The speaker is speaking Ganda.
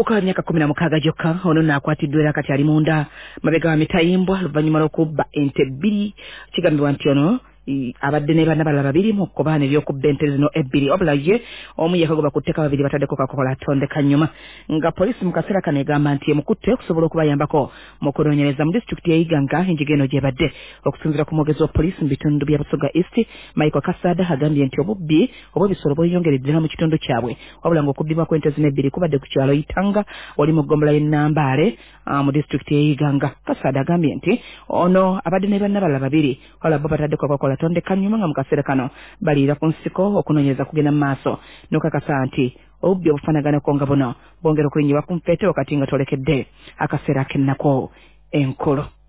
Omuvubuka w'emyaka 16 gyokka ono n'akwatiddwa era kati ali munda mabega wa mitayimbwa luvannyuma lw'okubba ente 2 kigambibwa nti ono abadde ne bana balala babiri mu kubaana ebyokubba ente zino 2 wabula ye omu yakagoba ku tteka babiri bataddeko kakola atondeka nnyuma nga poliisi mu kaseera kano egamba nti emukutte okusobola okubayambako mu kunoonyereza mu disitulikiti y'Iganga enjiga eno gyebadde. Okusinziira ku mwogezi wa poliisi mu bitundu bya Busoga East Michael Kasada agambye nti obubbi obw'ebisolo bweyongeredde mu kitundu kyabwe wabula ng'okubbibwa kw'ente zino 2 kubadde ku kyalo Itanga wali mu ggombolola y'Ennambaale mu disitulikiti y'Iganga. Kasada agambye nti ono abadde ne banna balala babiri wabula bo bataddeko kakola atondeka nnyuma nga mu kaseera kano baliira ku nsiko okunoonyereza kugenda mu maaso n'okakasa nti obubbi obufanaganako nga buno bwongera okuyinyibwa ku mpete wakati nga tolekedde akaseera k'ennako enkulu.